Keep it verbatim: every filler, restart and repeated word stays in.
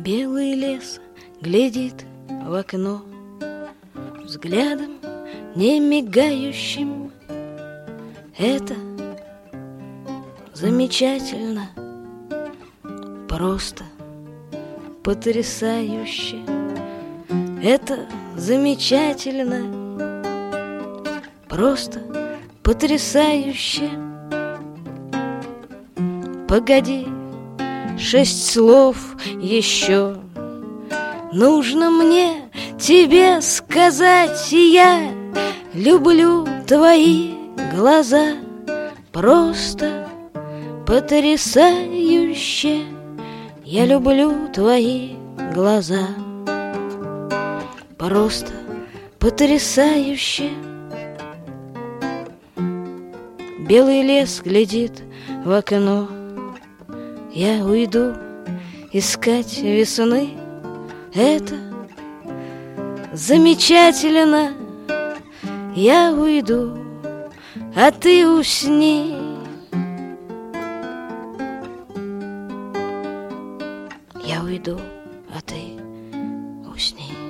Белый лес глядит в окно взглядом не мигающим. Это замечательно, просто потрясающе. Это замечательно, просто потрясающе. Погоди, шесть слов еще нужно мне тебе сказать. И я люблю твои глаза, просто потрясающе. Я люблю твои глаза, просто потрясающе. Белый лес глядит в окно. Я уйду искать весны. Это замечательно. Я уйду, а ты усни. Я уйду, а ты усни.